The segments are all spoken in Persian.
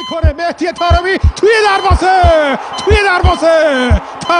میکنه مهدی طارمی توی دروازه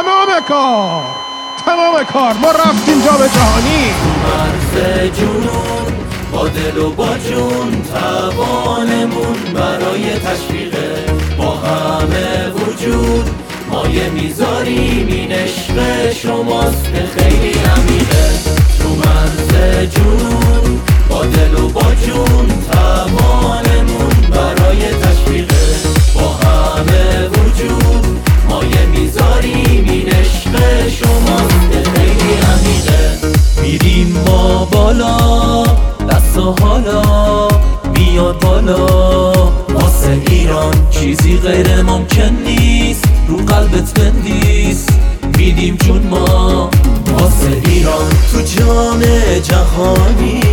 تمام کار ما رفتیم جام جهانی. مرز جنون با دل و با جون توانمون برای تشویقه، با همه وجود مایه میذاریم این عشق شماست خیلی عمیقه. تو مرز جنون با دل و با جون توانمون برای تشویقه، با همه وجود مایه میذاریم این عشق شماست خیلی عمیقه. میریم ما بالا دست و حالا میاد بالا، واسه ایران چیزی غیر ممکن نیست، رو قلبت بندیس میدیم جون ما واسه ایران. تو جام جهانی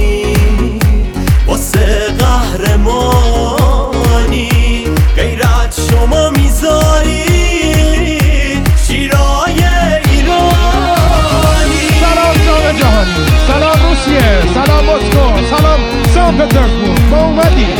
واسه قهرمانی غیرت شما میذاری شیرای ایرانی. سلام جام جهانی، سلام روسیه، سلام مسکو، سلام سن پترزبورگ، ما اومدیم.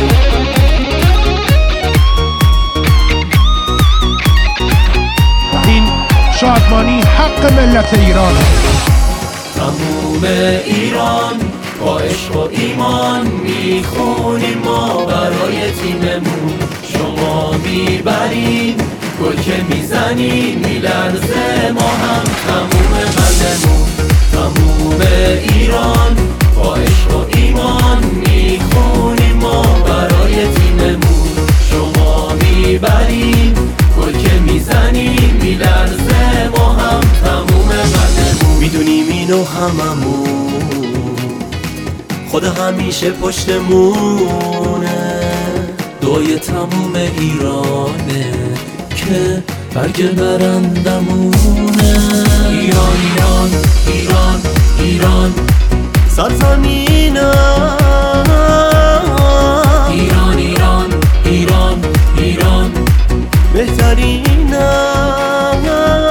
این شادمانی حق ملت ایران. تموم ایران با عشق و ایمان میخونیم ما برای تیممون، شما میبرین گل که میزنین میلرزه ما هم تموم قلبمون. تموم ایران با عشق و ایمان میخونیم ما برای تیممون، شما میبرین گل که میزنین میلرزه ما هم تموم قلبمون. میدونیم اینو هممون خدا همیشه پشتمونه، دعای تموم ایرانه که برگ برندمونه. ایران ایران ایران ایران سرزمینم، ایران ایران ایران ایران بهترینم،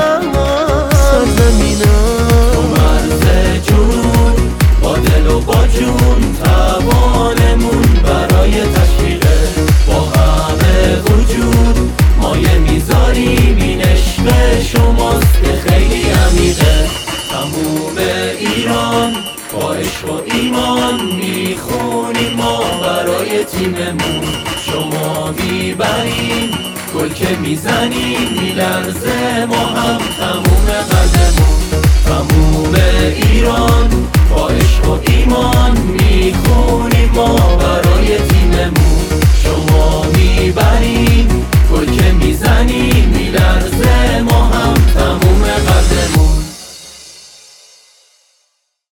سرزمینم. تو مرز جون با دل و با جون توانمون برای تشویقه، با همه وجود مایه میذاریم این عشق شماست خیلی عمیقه. تموم ایران با عشق و ایمان میخونیم ما برای تیممون، شما میبرین گل که میزنیم میلرزه ما هم تموم قلبمون. تموم ایران با عشق و ایمان میخونیم ما برای تیممون.